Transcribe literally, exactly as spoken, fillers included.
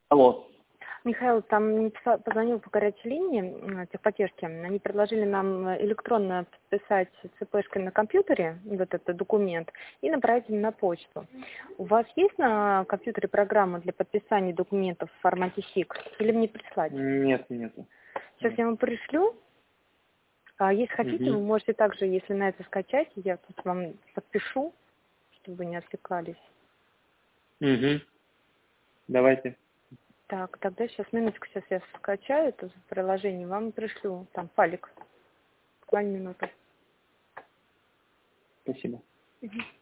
Алло. Михаил, там мне писал- позвонил по горячей линии э, техподдержки. Они предложили нам электронно подписать цпшкой на компьютере вот этот документ и направить им на почту. У вас есть на компьютере программа для подписания документов в формате сик? Или мне прислать? Нет, нету. Сейчас Нет. я вам пришлю. А если хотите, вы Угу. можете также, если на это скачать, я тут вам подпишу, чтобы вы не отвлекались. Угу. Давайте. Так, тогда сейчас, минутку, сейчас я скачаю это приложение, вам пришлю, там, файлик, буквально минуту. Спасибо. Мгм.